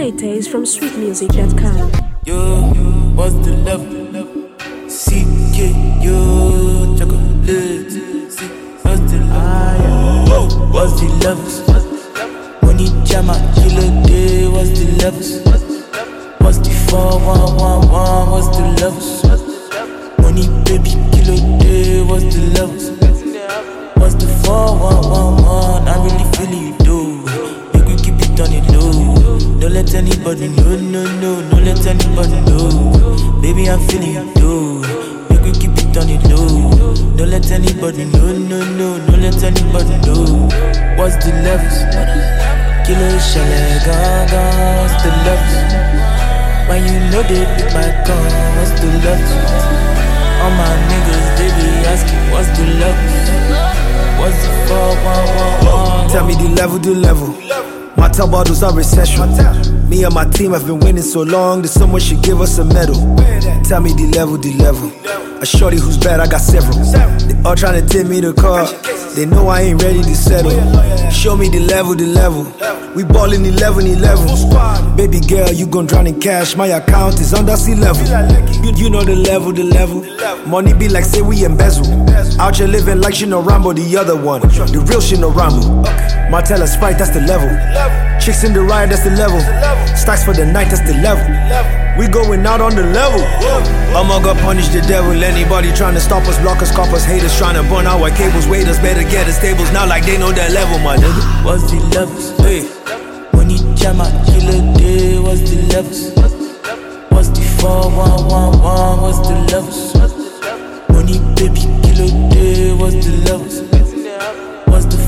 Maytays from sweetmusic.com. Yo, what's the level? CK, yo, chocolate. See, what's the level? Whoa, what's the levels? Money jama, kilo day, what's the levels? What's the 4111, what's the levels? Money baby, kilo day, what's the levels? What's the 4111, I really feel you do. Make we keep it on it low. Don't let anybody know, no, don't let anybody know. Baby, I'm feeling you do. Make we keep it on it low. Don't let anybody know, no, don't let anybody know. What's the levels? Kilo shale gaga, what's the levels? When you know they pick my gun, what's the levels? All my niggas, they be asking, what's the levels? What's the 4111? Tell me the level. My top bottles are recession. Me and my team have been winning so long that someone should give us a medal. Tell me the level. A shorty who's bad, I got several. They all trying to take me to car. They know I ain't ready to settle. Show me the level. We ballin' 11. Baby girl, you gon' drown in cash. My account is under sea level. You know the level. Money be like say we embezzle. Out here living like she no Rambo, the other one. The real shit no Rambo. Martella Sprite, that's the level. Chicks in the ride, that's the level. Stacks for the night, that's the level. We going out on the level. I'ma go punish the devil. Anybody trying to stop us, block us, cop us, haters trying to burn our cables. Waiters better get us tables now like they know that level, my nigga. What's the levels? Hey, money jama, kilo day, what's the levels? What's the 4111, what's the levels? Money baby, kilo day, what's the levels? What's the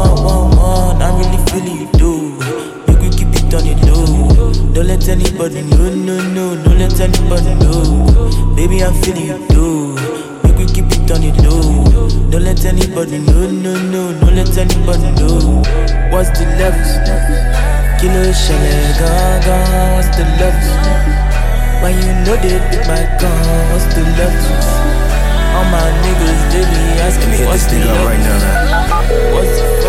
4111, I really feel you do. Make we keep it on it low. Don't let anybody know, no, don't let anybody know. Baby, I'm feeling you do. Make we keep it on it low. Don't let anybody know, no, don't let anybody know. What's the levels? Kilo shale gaga, what's the levels? When you know they pick my gun, what's the levels? All my niggas, they be asking me what's the levels? Right now, man. What's the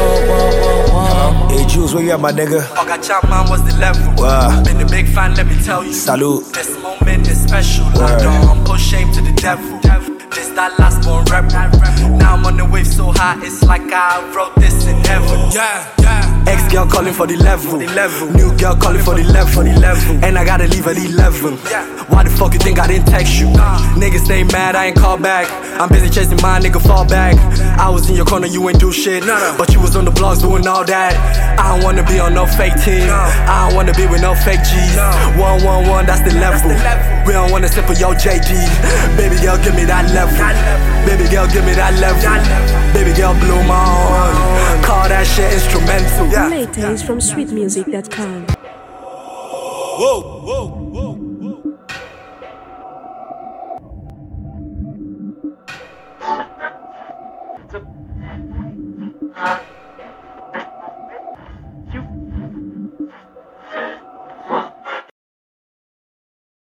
4111? Hey Jules, where you at, my nigga? Fuck, I chop, man, what's the level? Wow. Been a big fan, let me tell you. Salute. This moment is special. I don't put shame to the devil. This that last born rebel. Now I'm on the wave so high, it's like I wrote this in heaven. Yeah. Ex-girl calling for the level. New girl calling for the level. And I gotta leave at 11. Why the fuck you think I didn't text you? Niggas stay mad, I ain't call back. I'm busy chasing my nigga, fall back. I was in your corner, you ain't do shit. But you was on the blogs doing all that. I don't wanna be on no fake team. I don't wanna be with no fake G's. 111, that's the level. We don't wanna sip for your JD. Baby girl, give me that level. Baby girl, give me that level. Baby girl, blow my horn. Call that shit instrumental. Maytays from sweetmusic.com. Whoa.